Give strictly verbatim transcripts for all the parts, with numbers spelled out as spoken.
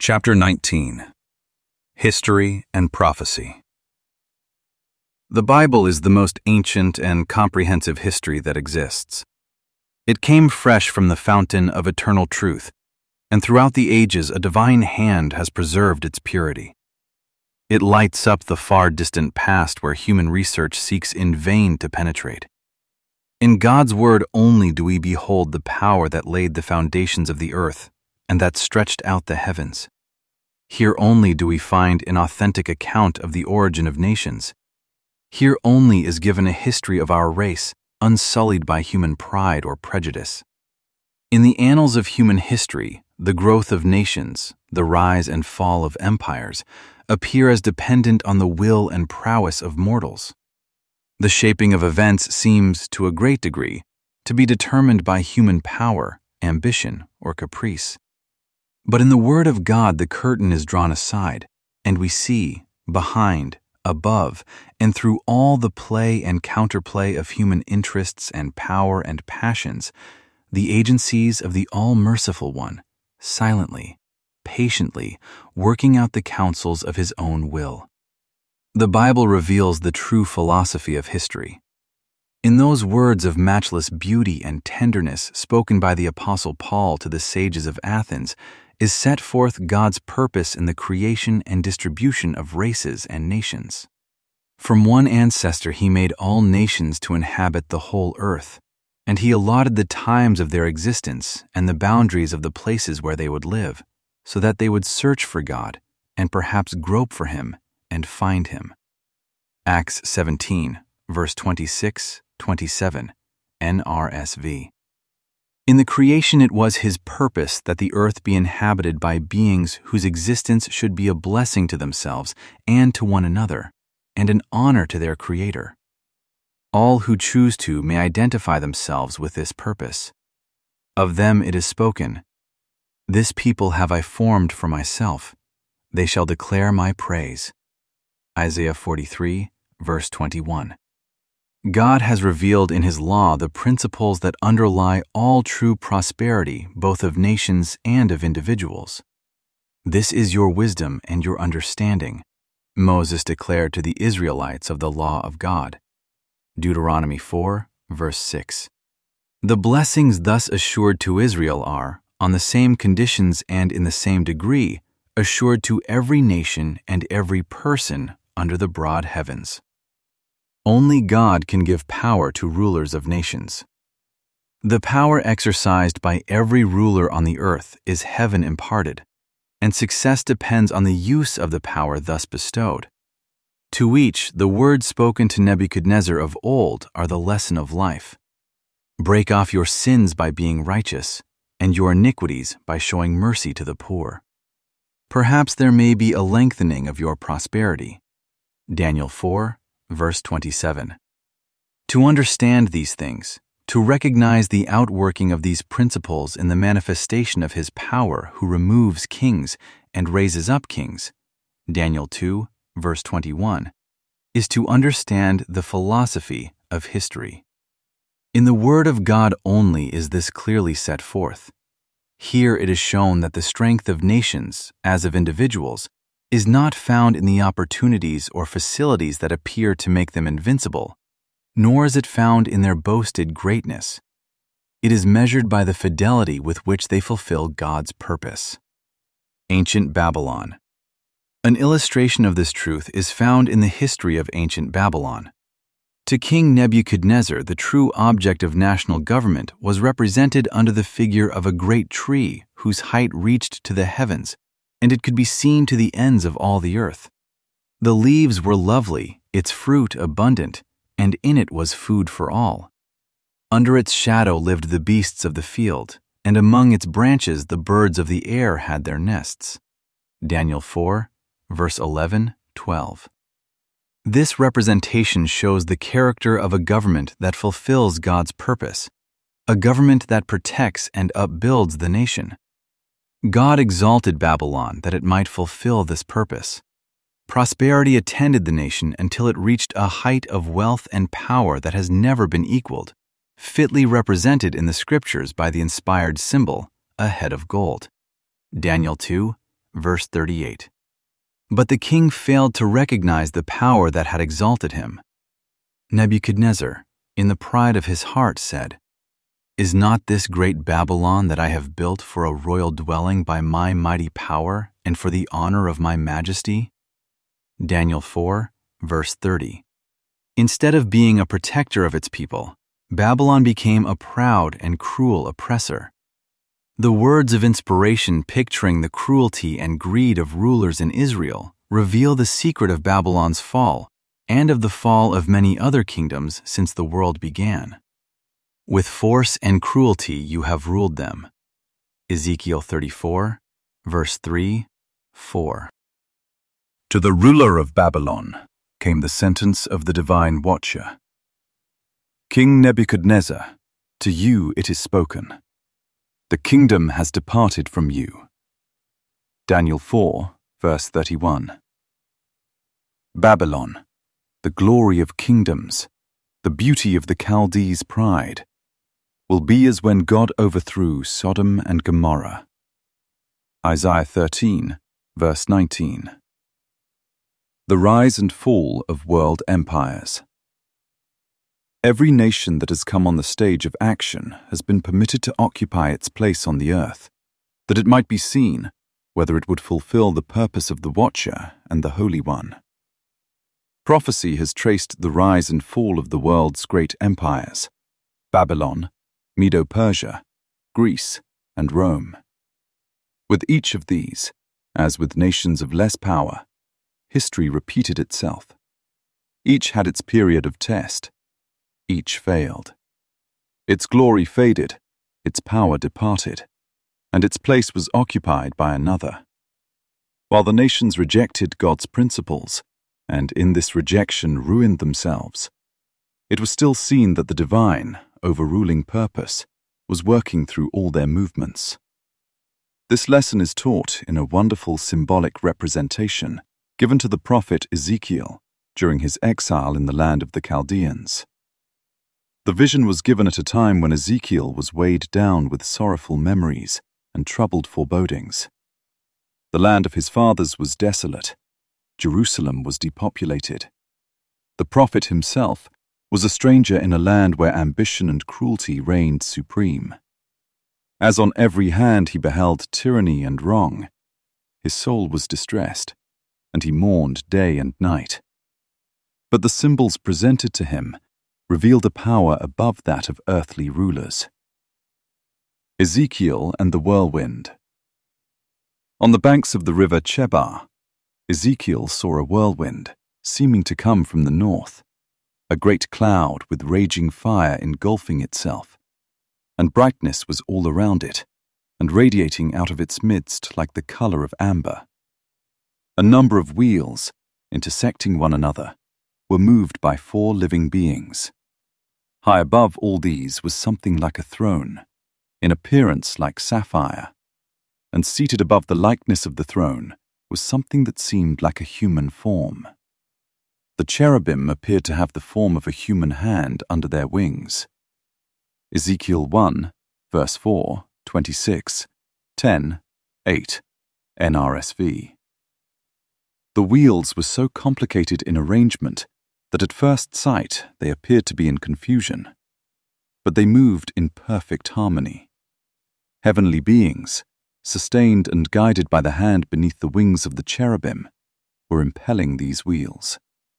Chapter nineteen. History and Prophecy. The Bible is the most ancient and comprehensive history that exists. It came fresh from the fountain of eternal truth, and throughout the ages a divine hand has preserved its purity. It lights up the far distant past where human research seeks in vain to penetrate. In God's word only do we behold the power that laid the foundations of the earth and that stretched out the heavens. Here only do we find an authentic account of the origin of nations. Here only is given a history of our race, unsullied by human pride or prejudice. In the annals of human history, the growth of nations, the rise and fall of empires, appear as dependent on the will and prowess of mortals. The shaping of events seems, to a great degree, to be determined by human power, ambition, or caprice. But in the Word of God the curtain is drawn aside, and we see, behind, above, and through all the play and counterplay of human interests and power and passions, the agencies of the All-Merciful One, silently, patiently, working out the counsels of His own will. The Bible reveals the true philosophy of history. In those words of matchless beauty and tenderness spoken by the Apostle Paul to the sages of Athens is set forth God's purpose in the creation and distribution of races and nations. From one ancestor He made all nations to inhabit the whole earth, and He allotted the times of their existence and the boundaries of the places where they would live, so that they would search for God and perhaps grope for Him and find Him. Acts seventeen, verse twenty-six, twenty-seven, N R S V. In the creation it was His purpose that the earth be inhabited by beings whose existence should be a blessing to themselves and to one another, and an honor to their Creator. All who choose to may identify themselves with this purpose. Of them it is spoken, "This people have I formed for myself. They shall declare my praise." Isaiah forty-three, verse twenty-one. God has revealed in His law the principles that underlie all true prosperity, both of nations and of individuals. "This is your wisdom and your understanding," Moses declared to the Israelites of the law of God. Deuteronomy four, verse six. The blessings thus assured to Israel are, on the same conditions and in the same degree, assured to every nation and every person under the broad heavens. Only God can give power to rulers of nations. The power exercised by every ruler on the earth is heaven imparted, and success depends on the use of the power thus bestowed. To each, the words spoken to Nebuchadnezzar of old are the lesson of life. Break off your sins by being righteous, and your iniquities by showing mercy to the poor. Perhaps there may be a lengthening of your prosperity. Daniel four, verse twenty-seven. To understand these things, to recognize the outworking of these principles in the manifestation of His power who removes kings and raises up kings, Daniel two, verse twenty-one, is to understand the philosophy of history. In the Word of God only is this clearly set forth. Here it is shown that the strength of nations, as of individuals, is not found in the opportunities or facilities that appear to make them invincible, nor is it found in their boasted greatness. It is measured by the fidelity with which they fulfill God's purpose. Ancient Babylon. An illustration of this truth is found in the history of ancient Babylon. To King Nebuchadnezzar, the true object of national government was represented under the figure of a great tree whose height reached to the heavens, and it could be seen to the ends of all the earth. The leaves were lovely, its fruit abundant, and in it was food for all. Under its shadow lived the beasts of the field, and among its branches the birds of the air had their nests. Daniel four, verse eleven, twelve. This representation shows the character of a government that fulfills God's purpose, a government that protects and upbuilds the nation. God exalted Babylon that it might fulfill this purpose. Prosperity attended the nation until it reached a height of wealth and power that has never been equaled, fitly represented in the Scriptures by the inspired symbol, a head of gold. Daniel two, verse thirty-eight. But the king failed to recognize the power that had exalted him. Nebuchadnezzar, in the pride of his heart, said, "Is not this great Babylon that I have built for a royal dwelling by my mighty power and for the honor of my majesty?" Daniel four, verse thirty. Instead of being a protector of its people, Babylon became a proud and cruel oppressor. The words of inspiration picturing the cruelty and greed of rulers in Israel reveal the secret of Babylon's fall and of the fall of many other kingdoms since the world began. With force and cruelty you have ruled them. Ezekiel thirty-four, verse three, four. To the ruler of Babylon came the sentence of the divine watcher. King Nebuchadnezzar, to you it is spoken. The kingdom has departed from you. Daniel four, verse thirty-one. Babylon, the glory of kingdoms, the beauty of the Chaldees' pride, will be as when God overthrew Sodom and Gomorrah. Isaiah thirteen, verse nineteen. The rise and fall of world empires. Every nation that has come on the stage of action has been permitted to occupy its place on the earth, that it might be seen whether it would fulfill the purpose of the Watcher and the Holy One. Prophecy has traced the rise and fall of the world's great empires: Babylon, Medo-Persia, Greece, and Rome. With each of these, as with nations of less power, history repeated itself. Each had its period of test. Each failed. Its glory faded, its power departed, and its place was occupied by another. While the nations rejected God's principles, and in this rejection ruined themselves, it was still seen that the divine, overruling purpose was working through all their movements. This lesson is taught in a wonderful symbolic representation given to the prophet Ezekiel during his exile in the land of the Chaldeans. The vision was given at a time when Ezekiel was weighed down with sorrowful memories and troubled forebodings. The land of his fathers was desolate. Jerusalem was depopulated. The prophet himself was a stranger in a land where ambition and cruelty reigned supreme. As on every hand he beheld tyranny and wrong, his soul was distressed, and he mourned day and night. But the symbols presented to him revealed a power above that of earthly rulers. Ezekiel and the whirlwind. On the banks of the river Chebar, Ezekiel saw a whirlwind seeming to come from the north, a great cloud with raging fire engulfing itself, and brightness was all around it, and radiating out of its midst like the color of amber. A number of wheels, intersecting one another, were moved by four living beings. High above all these was something like a throne, in appearance like sapphire, and seated above the likeness of the throne was something that seemed like a human form. The cherubim appeared to have the form of a human hand under their wings. Ezekiel one, verse four, twenty-six, ten, eight, N R S V. The wheels were so complicated in arrangement that at first sight they appeared to be in confusion, but they moved in perfect harmony. Heavenly beings, sustained and guided by the hand beneath the wings of the cherubim, were impelling these wheels.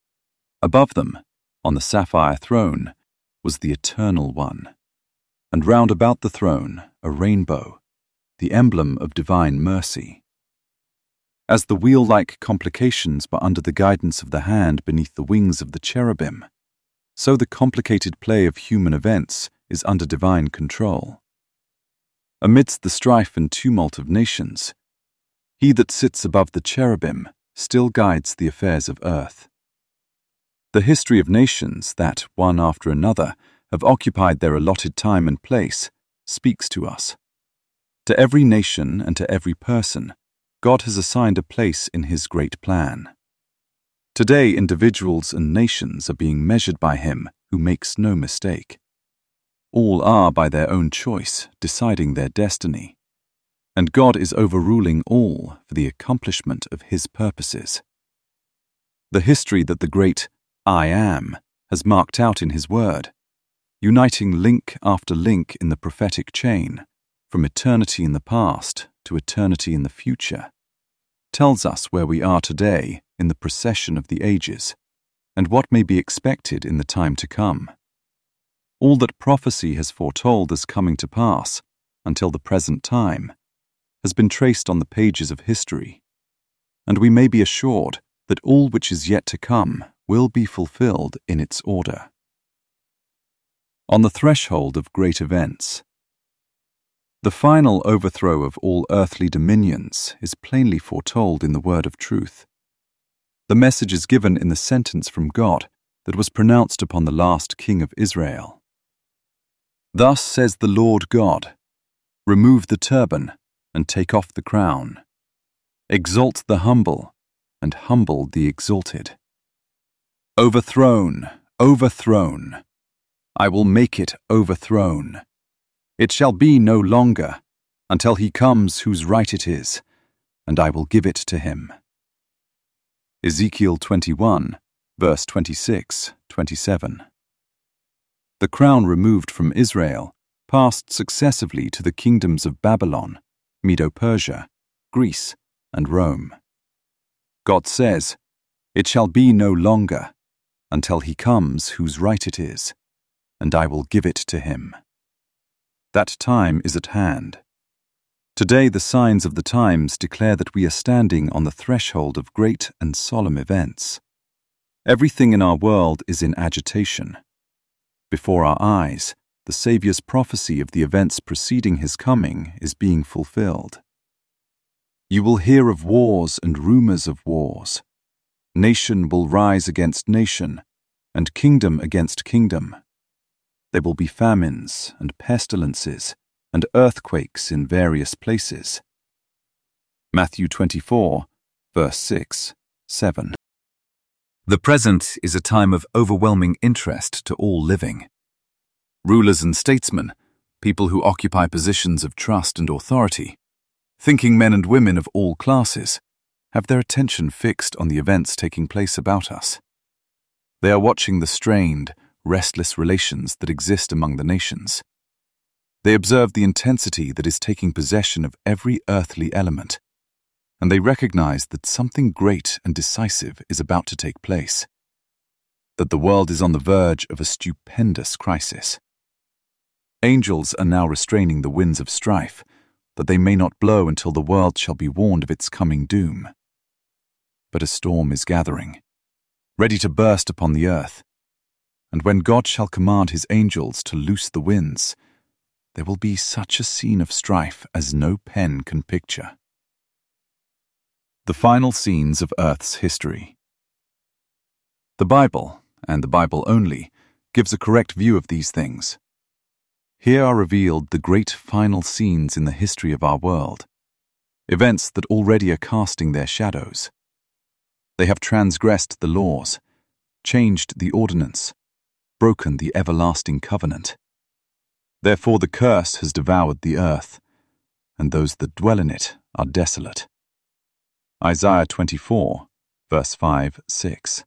Above them, on the sapphire throne, was the Eternal One, and round about the throne a rainbow, the emblem of divine mercy. As the wheel-like complications were under the guidance of the hand beneath the wings of the cherubim, so the complicated play of human events is under divine control. Amidst the strife and tumult of nations, he that sits above the cherubim still guides the affairs of earth. The history of nations that, one after another, have occupied their allotted time and place speaks to us. To every nation and to every person, God has assigned a place in His great plan. Today, individuals and nations are being measured by Him who makes no mistake. All are, by their own choice, deciding their destiny. and God is overruling all for the accomplishment of His purposes. The history that the great I Am has marked out in His Word, uniting link after link in the prophetic chain, from eternity in the past to eternity in the future, tells us where we are today in the procession of the ages, and what may be expected in the time to come. All that prophecy has foretold as coming to pass, until the present time, has been traced on the pages of history, and we may be assured that all which is yet to come will be fulfilled in its order. On the threshold of great events, the final overthrow of all earthly dominions is plainly foretold in the word of truth. The message is given in the sentence from God that was pronounced upon the last king of Israel. Thus says the Lord God, remove the turban and take off the crown. Exalt the humble and humble the exalted. Overthrown, overthrown. I will make it overthrown. It shall be no longer, until he comes whose right it is, and I will give it to him. Ezekiel twenty-one, verse twenty-six, twenty-seven. The crown removed from Israel passed successively to the kingdoms of Babylon, Medo-Persia, Greece, and Rome. God says, it shall be no longer, until he comes whose right it is, and I will give it to him. That time is at hand. Today the signs of the times declare that we are standing on the threshold of great and solemn events. Everything in our world is in agitation. Before our eyes, the Saviour's prophecy of the events preceding his coming is being fulfilled. You will hear of wars and rumors of wars. Nation will rise against nation, and kingdom against kingdom. There will be famines and pestilences and earthquakes in various places. Matthew twenty-four, verse six, seven. The present is a time of overwhelming interest to all living. Rulers and statesmen, people who occupy positions of trust and authority, thinking men and women of all classes, have their attention fixed on the events taking place about us. They are watching the strained, restless relations that exist among the nations. They observe the intensity that is taking possession of every earthly element, and they recognize that something great and decisive is about to take place, that the world is on the verge of a stupendous crisis. Angels are now restraining the winds of strife, that they may not blow until the world shall be warned of its coming doom. But a storm is gathering, ready to burst upon the earth, and when God shall command his angels to loose the winds, there will be such a scene of strife as no pen can picture. The final scenes of Earth's history. The Bible, and the Bible only, gives a correct view of these things. Here are revealed the great final scenes in the history of our world, events that already are casting their shadows. They have transgressed the laws, changed the ordinance, broken the everlasting covenant. Therefore the curse has devoured the earth, and those that dwell in it are desolate. Isaiah twenty-four, verse five, six.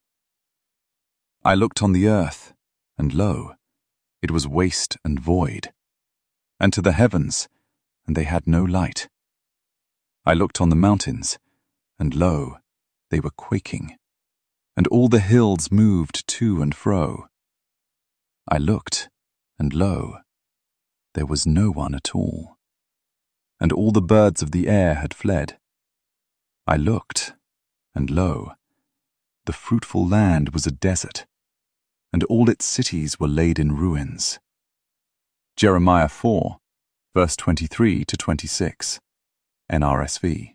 I looked on the earth, and lo, it was waste and void, and to the heavens, and they had no light. I looked on the mountains, and lo, they were quaking, and all the hills moved to and fro. I looked, and lo, there was no one at all, and all the birds of the air had fled. I looked, and lo, the fruitful land was a desert, and all its cities were laid in ruins. Jeremiah four, verse twenty-three to twenty-six, N R S V.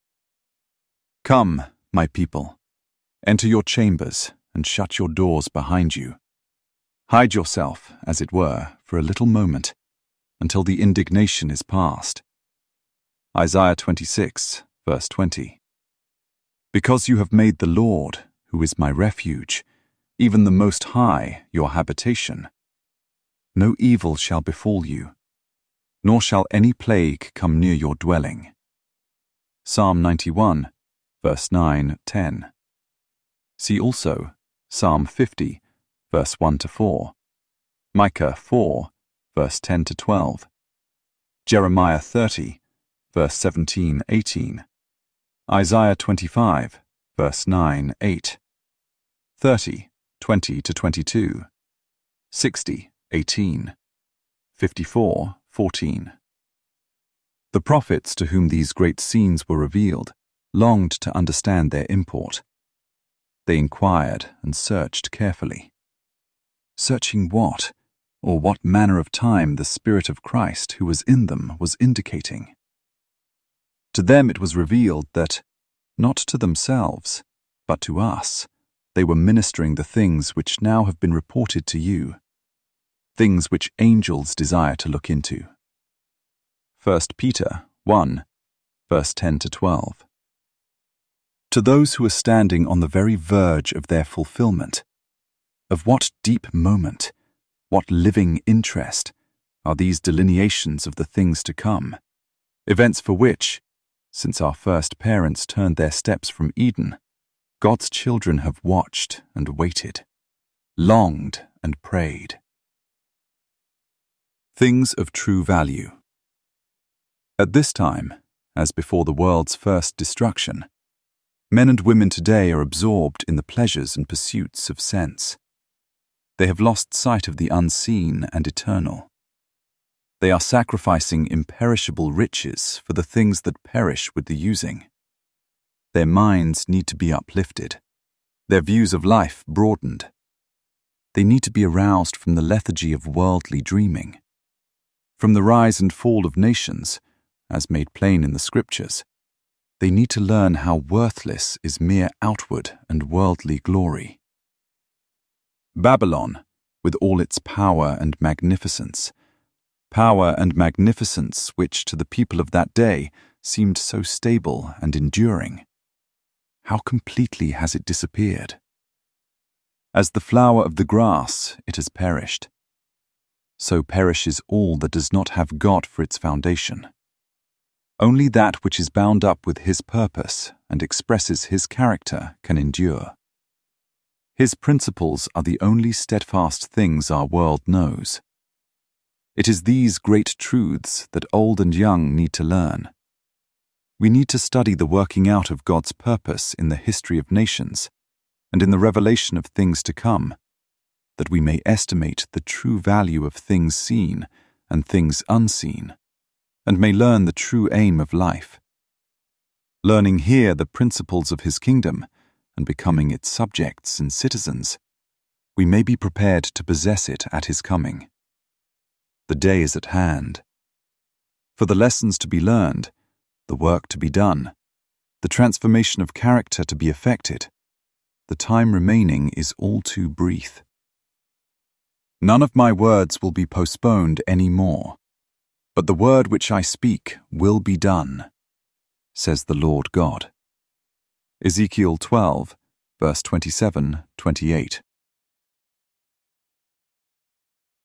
Come, my people, enter your chambers and shut your doors behind you. Hide yourself, as it were, for a little moment, until the indignation is past. Isaiah twenty-six, verse twenty. Because you have made the Lord, who is my refuge, even the Most High, your habitation, no evil shall befall you, nor shall any plague come near your dwelling. Psalm ninety-one, verse nine, ten. See also Psalm fifty, verse one to four, Micah four, verse ten to twelve, Jeremiah thirty, verse seventeen, eighteen, Isaiah twenty-five, verse nine, eight, thirty, twenty to twenty-two, sixty, eighteen, fifty-four, fourteen. The prophets to whom these great scenes were revealed longed to understand their import. They inquired and searched carefully. Searching what, or what manner of time the Spirit of Christ who was in them was indicating? To them it was revealed that, not to themselves, but to us, they were ministering the things which now have been reported to you, things which angels desire to look into. First Peter one, verse ten to twelve. To those who are standing on the very verge of their fulfillment, of what deep moment, what living interest are these delineations of the things to come, events for which, since our first parents turned their steps from Eden, God's children have watched and waited, longed and prayed. Things of true value. At this time, as before the world's first destruction, men and women today are absorbed in the pleasures and pursuits of sense. They have lost sight of the unseen and eternal. They are sacrificing imperishable riches for the things that perish with the using. Their minds need to be uplifted, their views of life broadened. They need to be aroused from the lethargy of worldly dreaming, from the rise and fall of nations, as made plain in the Scriptures. They need to learn how worthless is mere outward and worldly glory. Babylon, with all its power and magnificence, power and magnificence which to the people of that day seemed so stable and enduring, how completely has it disappeared? As the flower of the grass, it has perished. So perishes all that does not have God for its foundation. Only that which is bound up with His purpose and expresses His character can endure. His principles are the only steadfast things our world knows. It is these great truths that old and young need to learn. We need to study the working out of God's purpose in the history of nations and in the revelation of things to come, that we may estimate the true value of things seen and things unseen, and may learn the true aim of life. Learning here the principles of His kingdom and becoming its subjects and citizens, we may be prepared to possess it at His coming. The day is at hand. For the lessons to be learned, the work to be done, the transformation of character to be effected, the time remaining is all too brief. None of my words will be postponed any more, but the word which I speak will be done, says the Lord God. Ezekiel twelve, verse twenty-seven, twenty-eight.